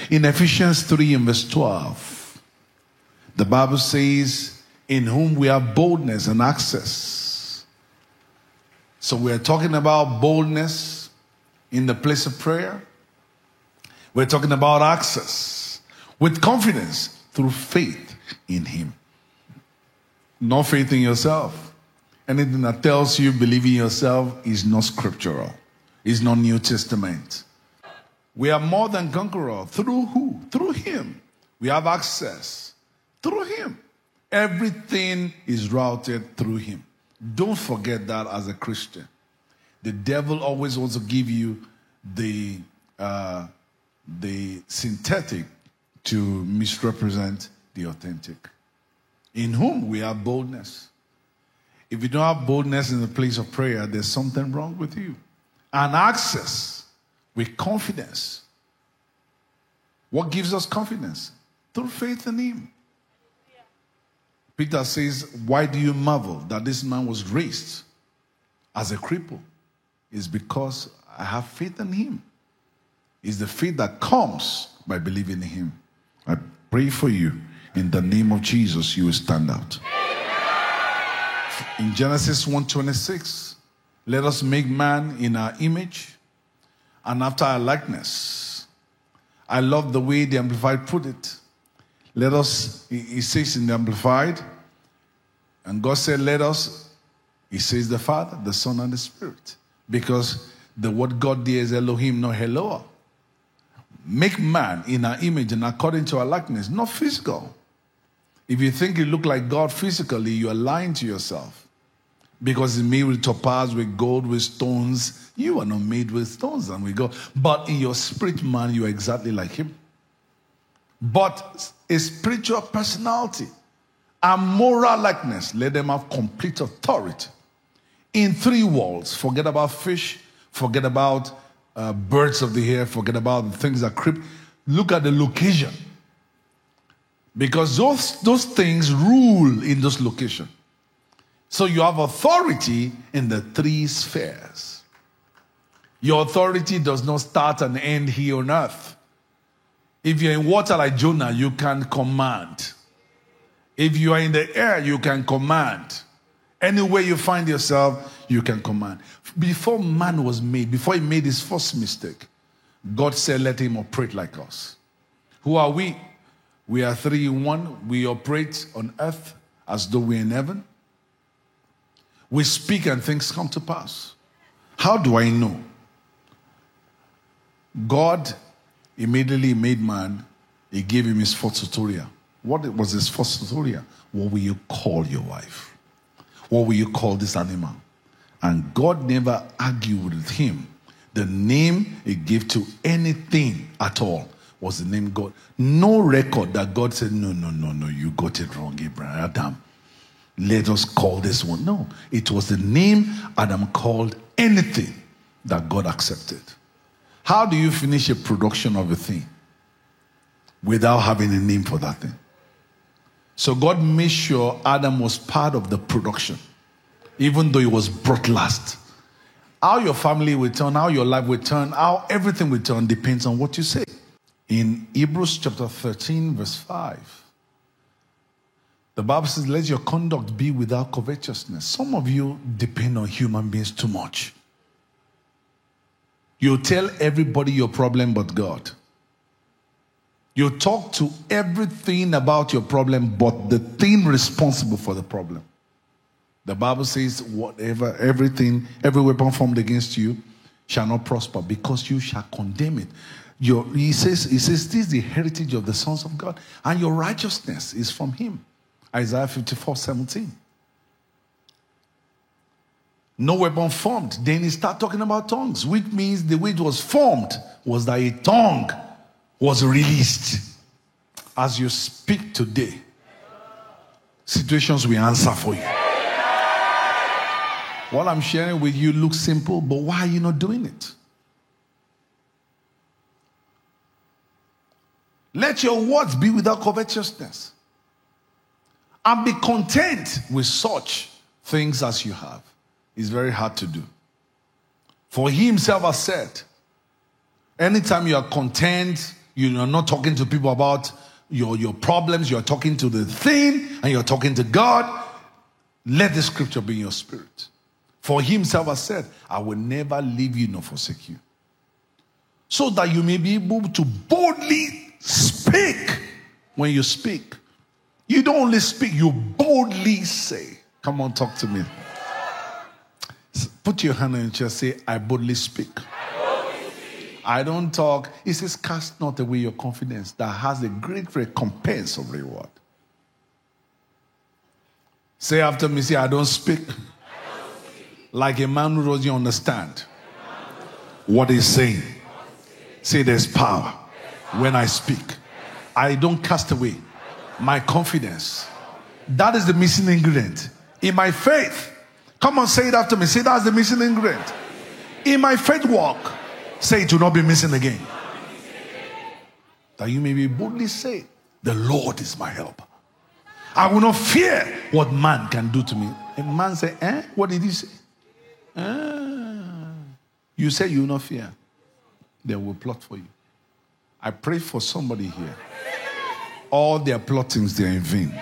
In Ephesians 3 and verse 12, the Bible says, in whom we have boldness and access. So we are talking about boldness in the place of prayer. We're talking about access with confidence through faith in him. No faith in yourself. Anything that tells you believe in yourself is not scriptural. It's not New Testament. We are more than conquerors. Through who? Through him. We have access through him. Everything is routed through him. Don't forget that as a Christian. The devil always wants to give you the synthetic to misrepresent the authentic. In whom we have boldness. If you don't have boldness in the place of prayer, there's something wrong with you. And access with confidence. What gives us confidence? Through faith in him. Peter says, why do you marvel that this man was raised as a cripple? It's because I have faith in him. It's the faith that comes by believing in him. I pray for you. In the name of Jesus, you will stand out. In Genesis 1:26, let us make man in our image and after our likeness. I love the way the Amplified put it. Let us, he says in the Amplified, and God said, let us, he says the Father, the Son, and the Spirit. Because the word God there is Elohim, not Eloah. Make man in our image and according to our likeness, not physical. If you think you look like God physically, you are lying to yourself. Because it's made with topaz, with gold, with stones. You are not made with stones and with gold. But in your spirit man, you are exactly like him. But a spiritual personality and moral likeness, let them have complete authority. In three worlds, forget about fish, forget about birds of the air, forget about the things that creep. Look at the location. Because those things rule in those locations. So you have authority in the three spheres. Your authority does not start and end here on earth. If you're in water like Jonah, you can command. If you are in the air, you can command. Anywhere you find yourself, you can command. Before man was made, before he made his first mistake, God said, let him operate like us. Who are we? We are three in one. We operate on earth as though we're in heaven. We speak and things come to pass. How do I know? God immediately made man. He gave him his first tutorial. What was his first tutorial? What will you call your wife? What will you call this animal? And God never argued with him. The name he gave to anything at all was the name God. No record that God said, no, you got it wrong, Abraham, Adam. Let us call this one. No, it was the name Adam called anything that God accepted. How do you finish a production of a thing without having a name for that thing? So God made sure Adam was part of the production, even though he was brought last. How your family will turn, how your life will turn, how everything will turn depends on what you say. In Hebrews chapter 13, verse 5, the Bible says, let your conduct be without covetousness. Some of you depend on human beings too much. You tell everybody your problem but God. You talk to everything about your problem but the thing responsible for the problem. The Bible says, every weapon formed against you shall not prosper because you shall condemn it. He says, this is the heritage of the sons of God, and your righteousness is from him. Isaiah 54:17. No weapon formed. Then he started talking about tongues, which means the way it was formed was that a tongue was released. As you speak today, situations will answer for you. What I'm sharing with you looks simple, but why are you not doing it? Let your words be without covetousness. And be content with such things as you have. It's very hard to do. For he himself has said, anytime you are content You're not talking to people about your problems. You're talking to the thing, and you're talking to God. Let the scripture be in your spirit. For he himself has said, I will never leave you nor forsake you. So that you may be able to boldly speak when you speak. You don't only speak, you boldly say. Come on, talk to me. Put your hand on your chest, say, I boldly speak. I don't talk. It says, cast not away your confidence that has a great recompense of reward. Say after me, say, I don't speak like a man who doesn't understand what he's saying. Say, there's power when I speak. I don't cast away my confidence. That is the missing ingredient in my faith. Come on, say it after me. Say, that's the missing ingredient in my faith walk. Say, it will not be missing again. That you may be boldly say, the Lord is my help. I will not fear what man can do to me. A man say, what did he say? You say you will not fear. They will plot for you. I pray for somebody here. All their plottings, they are in vain.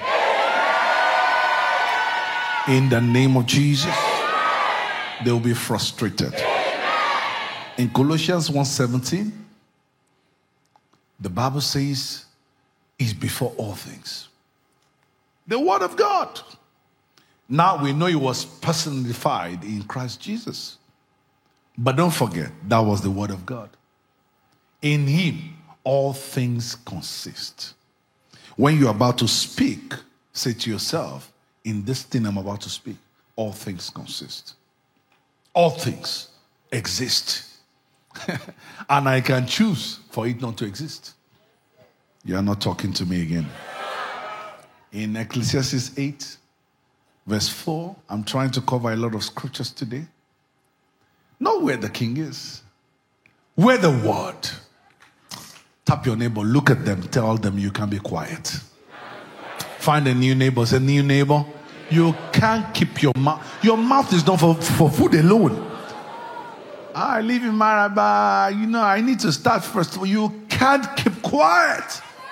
In the name of Jesus, they will be frustrated. In Colossians 1:17, the Bible says, is before all things. The word of God. Now we know it was personified in Christ Jesus. But don't forget, that was the word of God. In him, all things consist. When you're about to speak, say to yourself, in this thing I'm about to speak, all things consist. All things exist. And I can choose for it not to exist. You are not talking to me again. In Ecclesiastes 8, verse 4, I'm trying to cover a lot of scriptures today. Not where the king is, where the word. Tap your neighbor, look at them, tell them you can be quiet. Find a new neighbor, say, new neighbor, you can't keep your mouth. Your mouth is not for food alone. I live in Maraba, I need to start first. You can't keep quiet.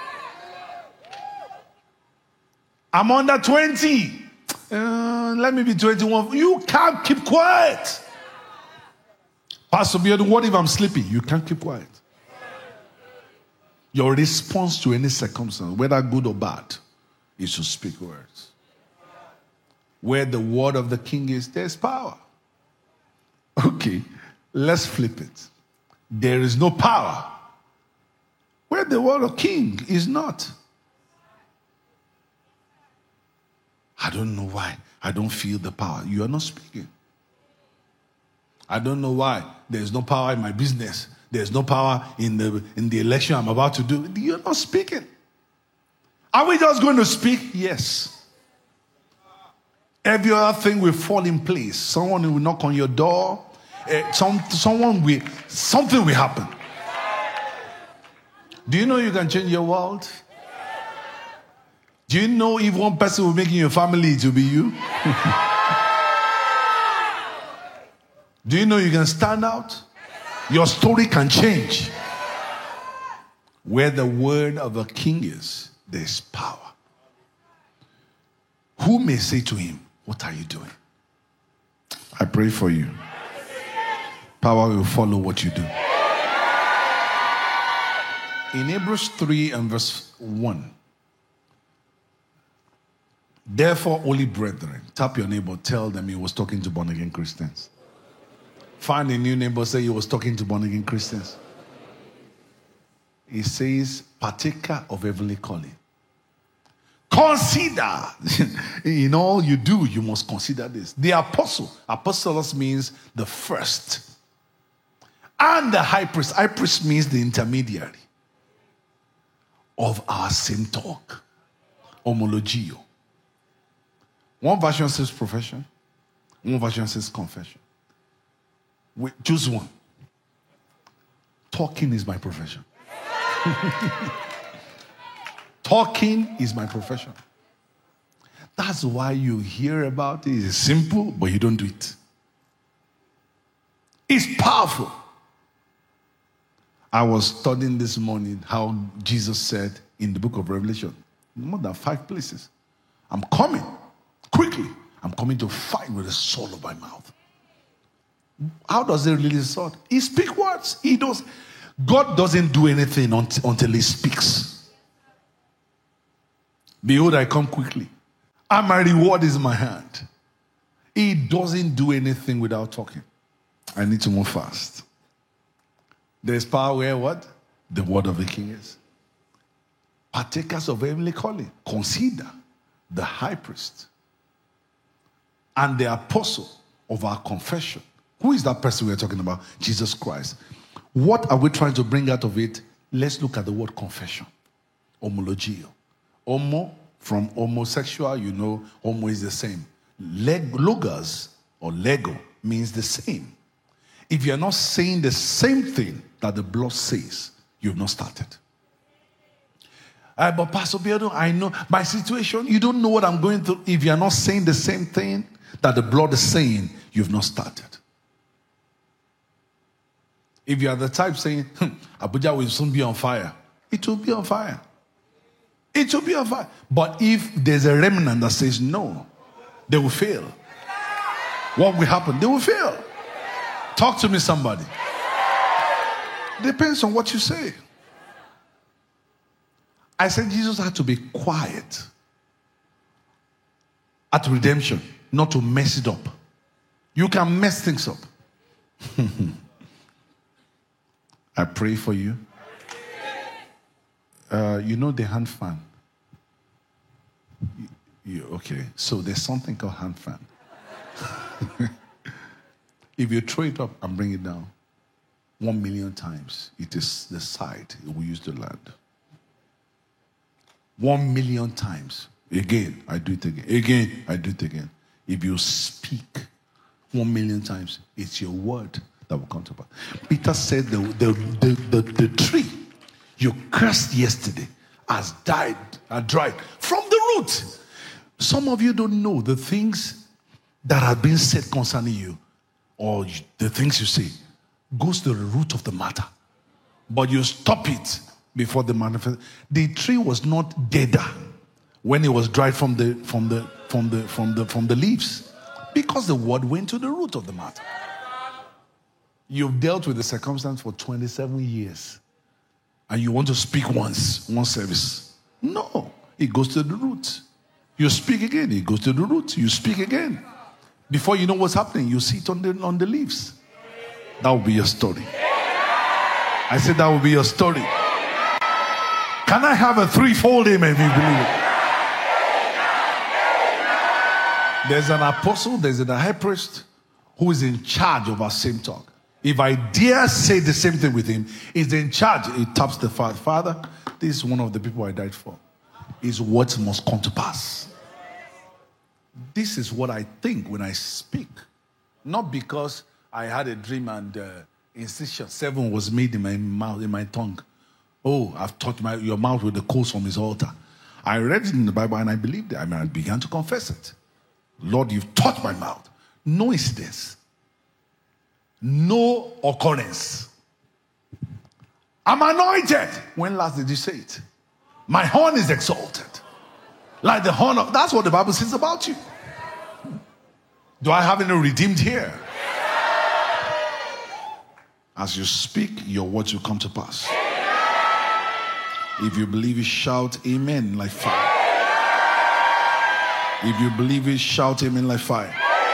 I'm under 20. Let me be 21. You can't keep quiet. Pastor Beard, what if I'm sleeping? You can't keep quiet. Your response to any circumstance, whether good or bad, is to speak words. Where the word of the king is, there's power. Okay, let's flip it. There is no power where the word of king is not. I don't know why. I don't feel the power. You are not speaking. I don't know why. There's no power in my business. There's no power in the election I'm about to do. You're not speaking. Are we just going to speak? Yes. Every other thing will fall in place. Someone will knock on your door. Something will happen. Do you know you can change your world? Do you know if one person will make in your family, it will be you? Do you know you can stand out? Your story can change. Where the word of a king is, there's power. Who may say to him, what are you doing? I pray for you. Power will follow what you do. In Hebrews 3 and verse 1. Therefore, holy brethren, tap your neighbor, tell them he was talking to born-again Christians. Find a new neighbor, say he was talking to born-again Christians. He says, partaker of heavenly calling. Consider. In all you do, you must consider this. The apostle. Apostolos means the first. And the high priest. High priest means the intermediary of our same talk. Homologio. One version says profession. One version says confession. Choose one. Talking is my profession. Talking is my profession. That's why you hear about it. It's simple, but you don't do it. It's powerful. I was studying this morning how Jesus said in the book of Revelation, more than 5 places, I'm coming quickly. I'm coming to fight with the sword of my mouth. How does he release his sword? He speaks words. He does. God doesn't do anything until he speaks. Behold, I come quickly, and my reward is in my hand. He doesn't do anything without talking. I need to move fast. There's power where what? The word of the king is. Partakers of heavenly calling. Consider the high priest and the apostle of our confession. Who is that person we're talking about? Jesus Christ. What are we trying to bring out of it? Let's look at the word confession. Homologio. Homo, from homosexual, you know, homo is the same. Logos or Lego means the same. If you're not saying the same thing that the blood says, you've not started. But Pastor Biodo, I know my situation. You don't know what I'm going through. If you're not saying the same thing that the blood is saying, you've not started. If you are the type saying, Abuja will soon be on fire, it will be on fire. It will be on fire. But if there's a remnant that says no, they will fail. What will happen? They will fail. Talk to me, somebody. Depends on what you say. I said Jesus had to be quiet at redemption, not to mess it up. You can mess things up. I pray for you. You know the hand fan? Okay, so there's something called hand fan. If you throw it up and bring it down 1 million times, it is the side it will use to land. 1 million times. Again, I do it again. Again, I do it again. If you speak 1 million times, it's your word that will come to pass. Peter said the tree you cursed yesterday has dried from the root. Some of you don't know the things that have been said concerning you, or the things you say, goes to the root of the matter. But you stop it before the manifest. The tree was not deader when it was dried from the leaves, because the word went to the root of the matter. You've dealt with the circumstance for 27 years, and you want to speak one service. No, it goes to the root. You speak again, it goes to the root. You speak again. Before you know what's happening, you see it on the leaves. That will be your story. I said that will be your story. Can I have a threefold amen if you believe it? There's an apostle, there's a high priest who is in charge of our same talk. If I dare say the same thing with him, he's in charge. He taps the Father. Father, this is one of the people I died for. His words must come to pass. This is what I think when I speak. Not because I had a dream and incision 7 was made in my mouth, in my tongue. Oh, I've touched your mouth with the coals from his altar. I read it in the Bible and I believed it. I began to confess it. Lord, you've touched my mouth. No incidents. No occurrence. I'm anointed. When last did you say it? My horn is exalted. Like the horn of... That's what the Bible says about you. Do I have any redeemed here? As you speak, your words will come to pass. If you believe it, shout amen like fire. If you believe it, shout amen like fire.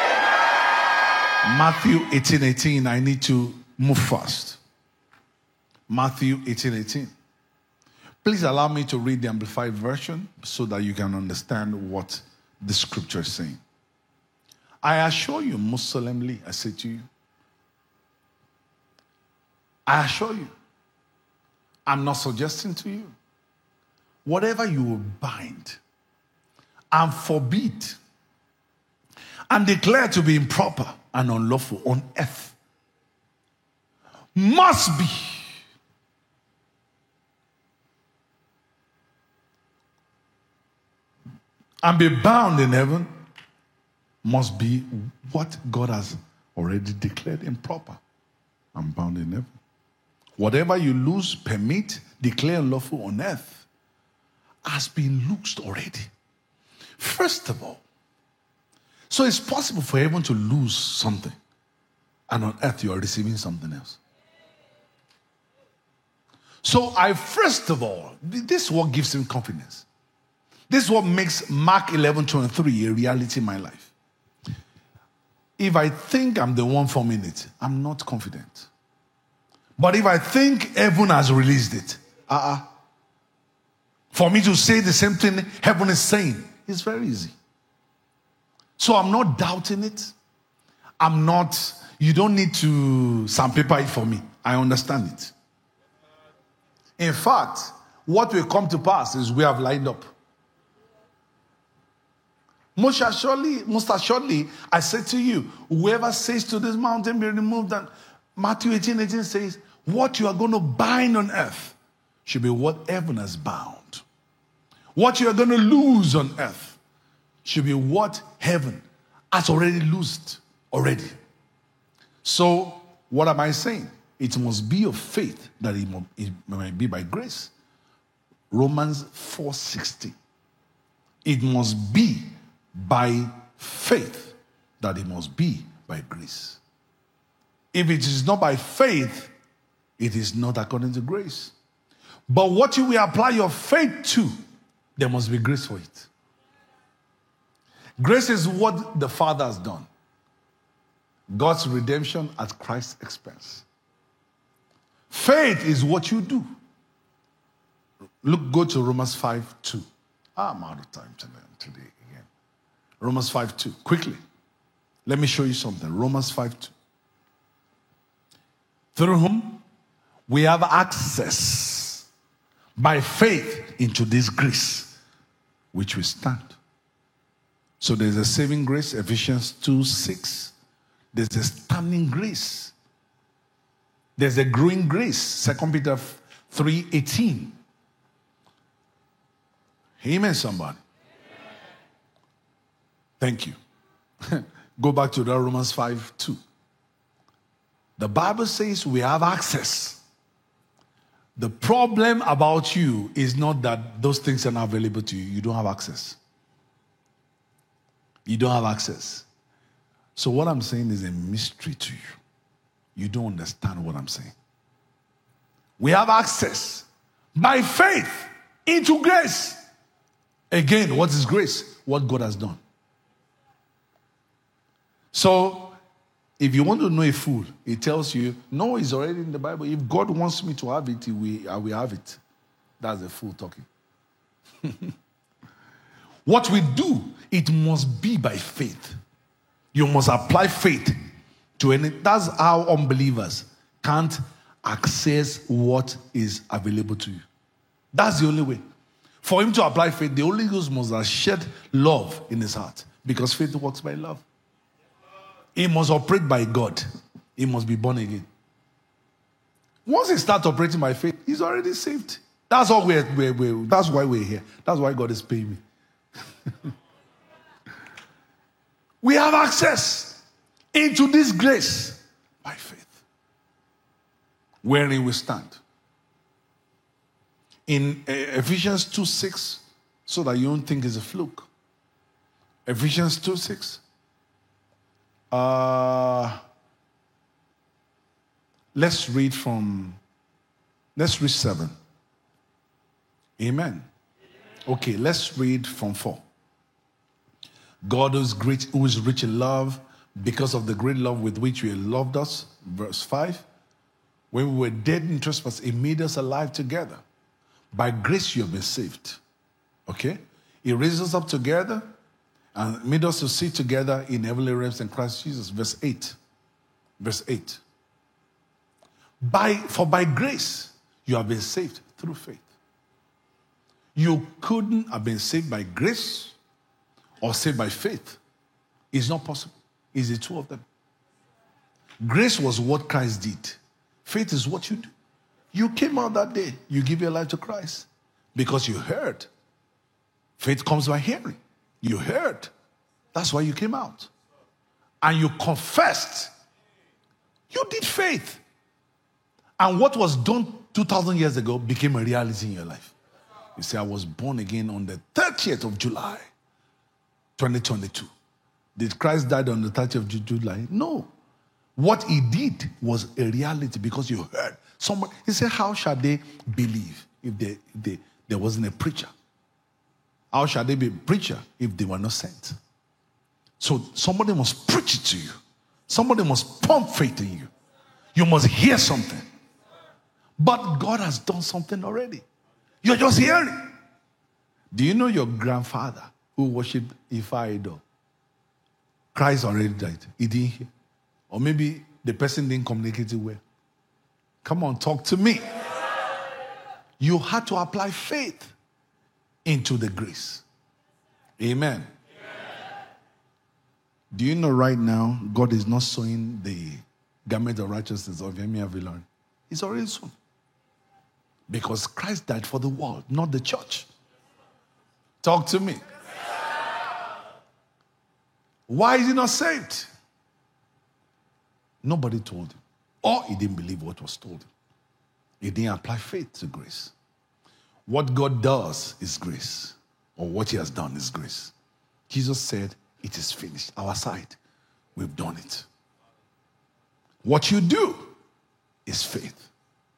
Matthew 18:18. I need to move fast. Matthew 18:18. Please allow me to read the Amplified Version so that you can understand what the scripture is saying. I assure you, most solemnly, I say to you, I assure you, I'm not suggesting to you, whatever you will bind and forbid and declare to be improper and unlawful on earth must be and be bound in heaven, must be what God has already declared improper and bound in heaven. Whatever you loose, permit, declare unlawful on earth has been loosed already. First of all, so it's possible for heaven to lose something, and on earth you are receiving something else. So first of all, this is what gives him confidence. This is what makes Mark 11:23 a reality in my life. If I think I'm the one forming it, I'm not confident. But if I think heaven has released it, for me to say the same thing heaven is saying, it's very easy. So I'm not doubting it. You don't need to sandpaper it for me. I understand it. In fact, what will come to pass is we have lined up. Most assuredly, I say to you, whoever says to this mountain be removed, and Matthew 18:18 says, what you are going to bind on earth should be what heaven has bound. What you are going to lose on earth should be what heaven has already loosed already. So, what am I saying? It must be of faith that it might be by grace. Romans 4:16. It must be by faith that it must be by grace. If it is not by faith, it is not according to grace. But what you will apply your faith to, there must be grace for it. Grace is what the Father has done. God's redemption at Christ's expense. Faith is what you do. Go to Romans 5:2. I'm out of time today again. Romans 5:2. Quickly. Let me show you something. Romans 5:2. Through whom we have access by faith into this grace which we stand. So there's a saving grace, Ephesians 2:6. There's a standing grace. There's a growing grace, 2 Peter 3:18. Amen, somebody. Thank you. Go back to that Romans 5:2. The Bible says we have access. The problem about you is not that those things are not available to you. You don't have access. You don't have access. So what I'm saying is a mystery to you. You don't understand what I'm saying. We have access by faith into grace. Again, what is grace? What God has done. So, if you want to know a fool, he tells you, no, it's already in the Bible. If God wants me to have it, I will have it. That's a fool talking. What we do, it must be by faith. You must apply faith to any. That's how unbelievers can't access what is available to you. That's the only way. For him to apply faith, the Holy Ghost must have shed love in his heart, because faith works by love. He must operate by God. He must be born again. Once he starts operating by faith, he's already saved. That's all that's why we're here. That's why God is paying me. We have access into this grace by faith, wherein we stand. In Ephesians 2:6, so that you don't think it's a fluke. Ephesians 2:6. Let's read 7. Amen. Okay, let's read from 4. God who is great, who is rich in love, because of the great love with which he loved us. Verse 5. When we were dead in trespass, he made us alive together. By grace you have been saved. Okay? He raised us up together and made us to sit together in heavenly realms in Christ Jesus. Verse 8. Verse 8. For by grace you have been saved through faith. You couldn't have been saved by grace or saved by faith. It's not possible. It's the two of them. Grace was what Christ did. Faith is what you do. You came out that day. You give your life to Christ because you heard. Faith comes by hearing. You heard. That's why you came out. And you confessed. You did faith. And what was done 2,000 years ago became a reality in your life. You say, I was born again on the 30th of July, 2022. Did Christ die on the 30th of July? No. What he did was a reality because you heard somebody. He said, how shall they believe if there wasn't a preacher? How shall they be a preacher if they were not sent? So somebody must preach it to you. Somebody must pump faith in you. You must hear something. But God has done something already. You're just hearing. Do you know your grandfather who worshipped Ifa idol? Christ already died. He didn't hear. Or maybe the person didn't communicate it well. Come on, talk to me. You had to apply faith into the grace. Amen. Do you know right now, God is not sowing the garment of righteousness of Yemi Avilon? It's already sown. Because Christ died for the world, not the church. Talk to me. Why is he not saved? Nobody told him. Or he didn't believe what was told him. He didn't apply faith to grace. What God does is grace. Or what he has done is grace. Jesus said, it is finished. Our side, we've done it. What you do is faith.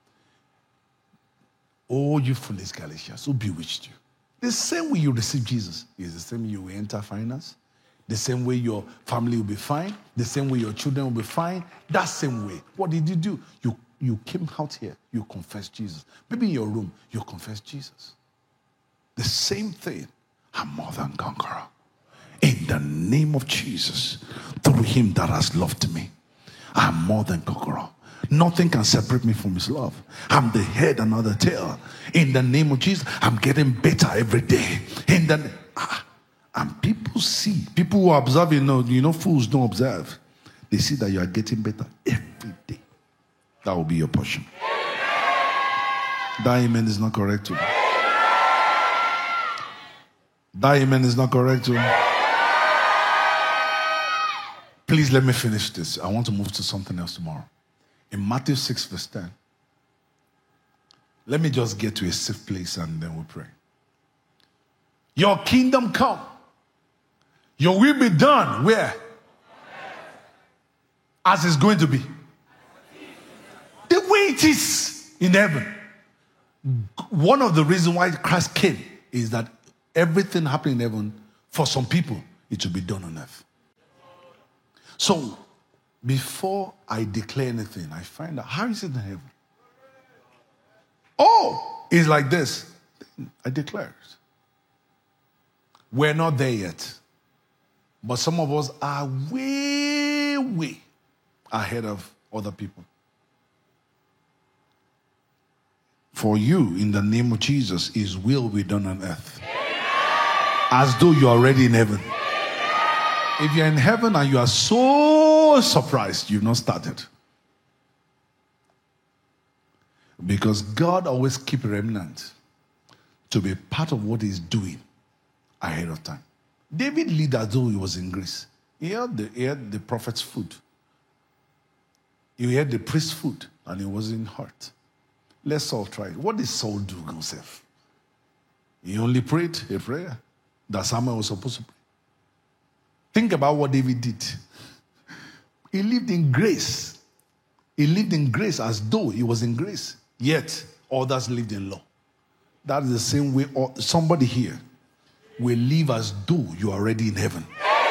Oh, you foolish Galatians, who bewitched you? The same way you receive Jesus is the same way you will enter finance. The same way your family will be fine. The same way your children will be fine. That same way. What did you do? You came out here. You confessed Jesus. Maybe in your room, you confessed Jesus. The same thing. I'm more than conqueror. In the name of Jesus, through him that has loved me, I'm more than conqueror. Nothing can separate me from his love. I'm the head and not the tail. In the name of Jesus, I'm getting better every day. And people see, people who observe, you know, fools don't observe. They see that you are getting better every day. That will be your portion. That amen is not correct too. That amen is not correct too. Please let me finish this. I want to move to something else tomorrow. In Matthew 6 verse 10. Let me just get to a safe place and then we'll pray. Your kingdom come. Your will be done. Where? As it's going to be. The way it is in heaven. One of the reasons why Christ came is that everything happening in heaven, for some people, it will be done on earth. So, before I declare anything, I find out, how is it in heaven? Oh, it's like this. I declare it. We're not there yet. But some of us are way ahead of other people. For you, in the name of Jesus, his will be done on earth. As though you're already in heaven. If you're in heaven and you are so surprised, you've not started. Because God always keeps a remnant to be part of what he's doing ahead of time. David lived as though he was in Greece. He had the prophet's food. He had the priest's food, and he wasn't hurt. Let's all try it. What did Saul do himself? He only prayed a prayer that Samuel was supposed to pray. Think about what David did. He lived in grace. He lived in grace as though he was in grace. Yet, others lived in law. That is the same way somebody here will live as though you are already in heaven.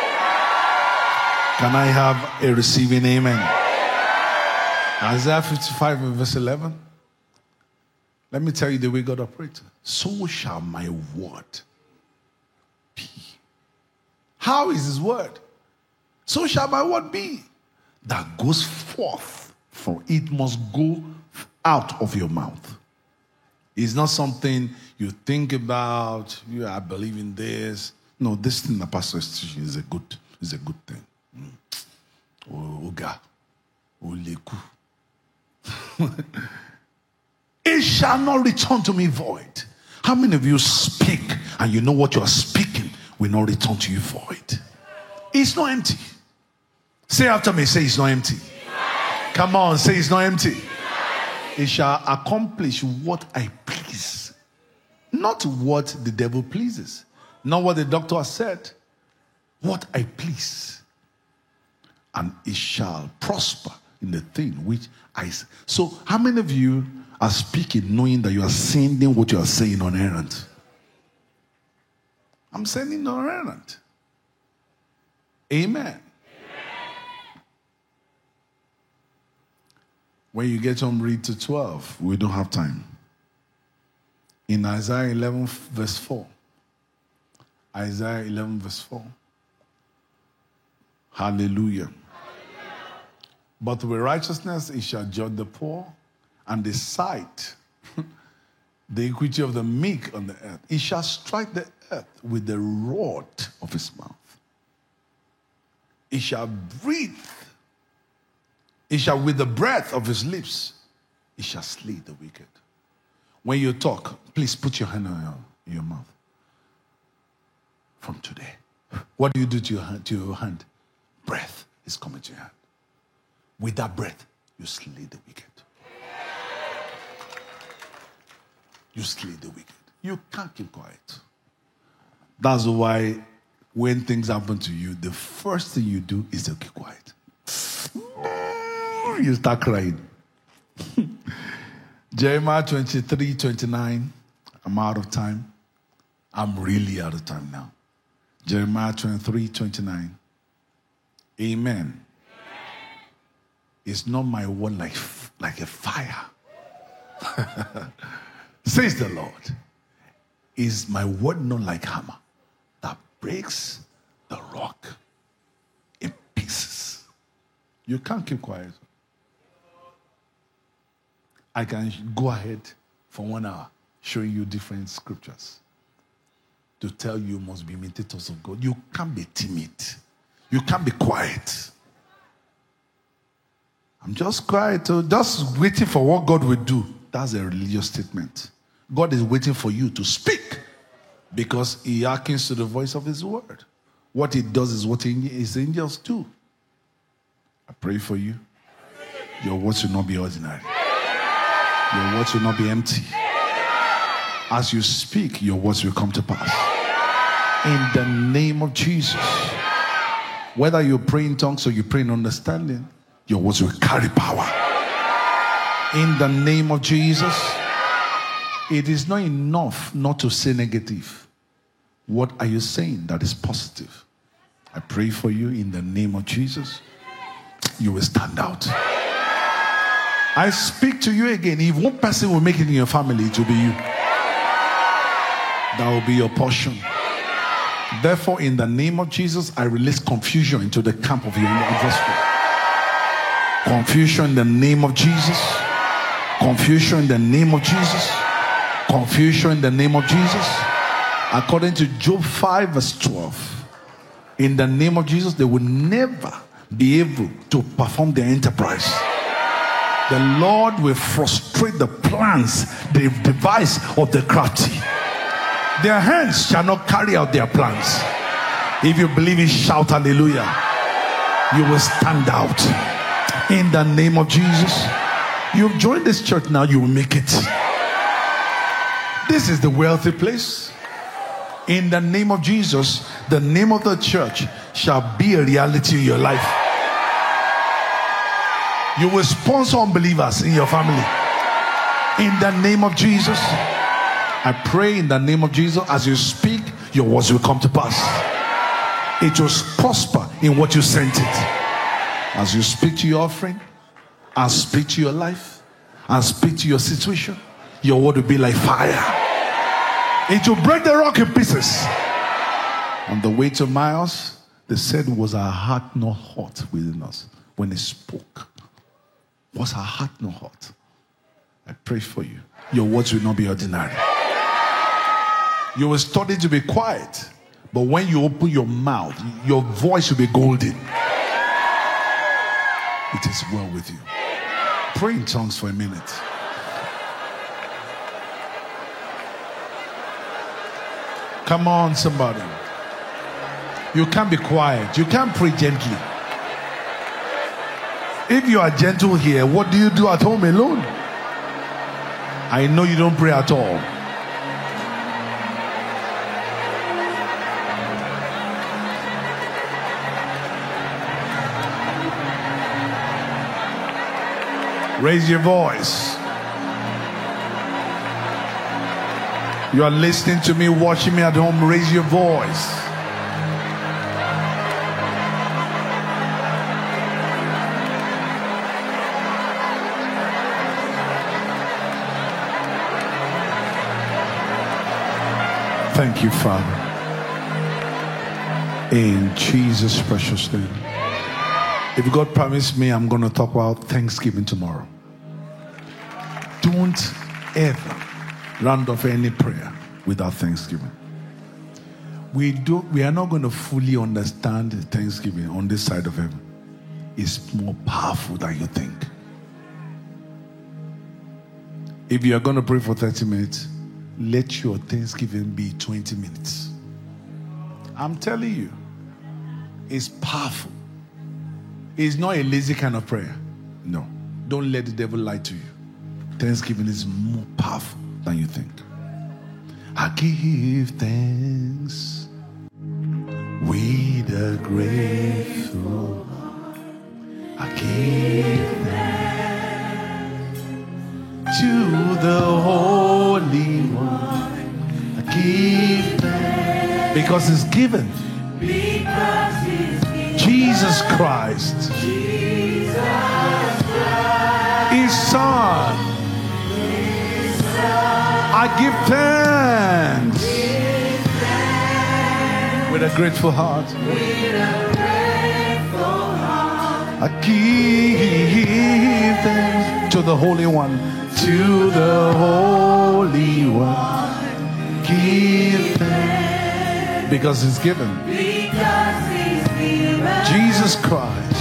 Can I have a receiving amen? Isaiah 55 verse 11. Let me tell you the way God operates. So shall my word be. How is his word? So shall my word be. That goes forth, for it must go out of your mouth. It's not something you think about. I believe in this. No, this thing the pastor is teaching is a good thing. Oga. Oleku. It shall not return to me void. How many of you speak and you know what you are speaking will not return to you void? It's not empty. Say after me, say it's not empty. Come on, say it's not empty. It shall accomplish what I please. Not what the devil pleases. Not what the doctor has said. What I please. And it shall prosper in the thing which I... So how many of you are speaking knowing that you are sending what you are saying on errand? I'm sending on errand. Amen. When you get home, read to 12. We don't have time. In Isaiah 11 verse 4. Isaiah 11 verse 4. Hallelujah. But with righteousness he shall judge the poor and the sight, the equity of the meek on the earth. He shall strike the earth with the rod of his mouth. He shall breathe. He shall, with the breath of his lips, he shall slay the wicked. When you talk, please put your hand on your mouth. From today, what do you do to your hand? Breath is coming to your hand. With that breath, you slay the wicked. You slay the wicked. You can't keep quiet. That's why when things happen to you, the first thing you do is to keep quiet. You start crying. Jeremiah 23:29. I'm out of time. I'm really out of time now. Jeremiah 23:29. Amen. It's not my word like a fire. Says the Lord. Is my word not like hammer that breaks the rock in pieces? You can't keep quiet. I can go ahead for 1 hour showing you different scriptures to tell you must be imitators of God. You can't be timid. You can't be quiet. I'm just quiet, just waiting for what God will do. That's a religious statement. God is waiting for you to speak because he hearkens to the voice of his word. What he does is what his angels do. I pray for you. Your words will not be ordinary. Your words will not be empty. As you speak, your words will come to pass. In the name of Jesus. Whether you pray in tongues or you pray in understanding, your words will carry power. In the name of Jesus. It is not enough not to say negative. What are you saying that is positive? I pray for you in the name of Jesus. You will stand out. I speak to you again. If one person will make it in your family, it will be you. That will be your portion. Therefore, in the name of Jesus, I release confusion into the camp of your adversary. Confusion in the name of Jesus. Confusion in the name of Jesus. Confusion in the name of Jesus. According to Job 5 verse 12. In the name of Jesus, they will never be able to perform their enterprise. The Lord will frustrate the plans they devise of the crafty. Their hands shall not carry out their plans. If you believe it, shout hallelujah. You will stand out. In the name of Jesus. You've joined this church now, you will make it. This is the wealthy place. In the name of Jesus, the name of the church shall be a reality in your life. You will sponsor unbelievers in your family. In the name of Jesus. I pray in the name of Jesus, as you speak, your words will come to pass. It will prosper in what you sent it. As you speak to your offering, and speak to your life, and speak to your situation, your word will be like fire. It will break the rock in pieces. On the way to Emmaus, they said, was our heart not hot within us when he spoke? Was our heart not hot? I pray for you. Your words will not be ordinary. You will study to be quiet, but when you open your mouth, your voice will be golden. It is well with you. Pray in tongues for a minute. Come on, somebody. You can't be quiet. You can't pray gently. If you are gentle here, what do you do at home alone? I know you don't pray at all. Raise your voice. You are listening to me, watching me at home. Raise your voice. Thank you, Father. In Jesus' precious name. If God promised me, I'm going to talk about Thanksgiving tomorrow. Don't ever round off any prayer without Thanksgiving. We are not going to fully understand Thanksgiving on this side of heaven. It's more powerful than you think. If you are going to pray for 30 minutes, let your Thanksgiving be 20 minutes. I'm telling you, it's powerful. It's not a lazy kind of prayer. No. Don't let the devil lie to you. Thanksgiving is more powerful than you think. I give thanks with a grateful heart. I give thanks to the Holy One. I give thanks because it's given. Jesus Christ, His Son. I give thanks with a grateful heart. I give thanks to the Holy One, to the Holy One. Give thanks because it's given. Jesus Christ,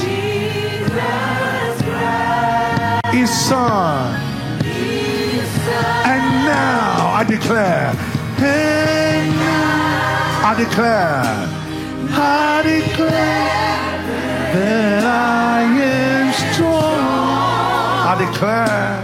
His Son. And now I declare, and now I declare that I am strong. I declare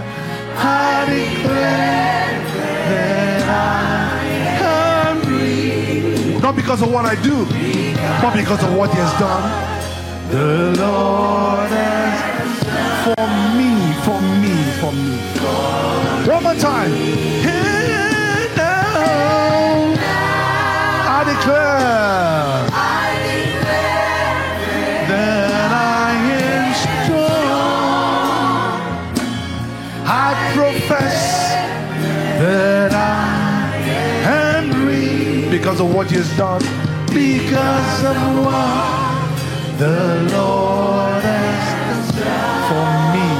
that I am free. Not because of what I do, but because of what He has done. The Lord has for me. One more time. And now I declare that I am strong. I profess that I am free because of what He has done. Because of what the Lord has done for me.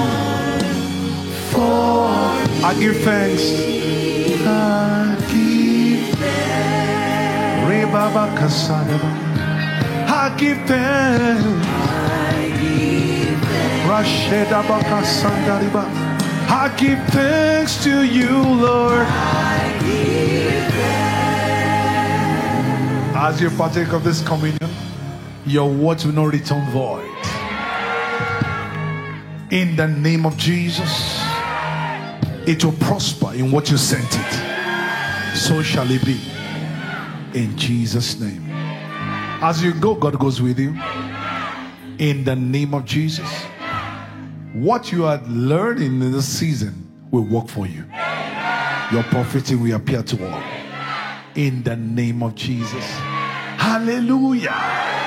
I give thanks. I give thanks. I give thanks. I give thanks to you, Lord. As you partake of this communion, your words will not return void. In the name of Jesus, it will prosper in what you sent it. So shall it be. In Jesus' name. As you go, God goes with you. In the name of Jesus. What you are learning in this season will work for you. Your prophecy will appear to all. In the name of Jesus. Hallelujah.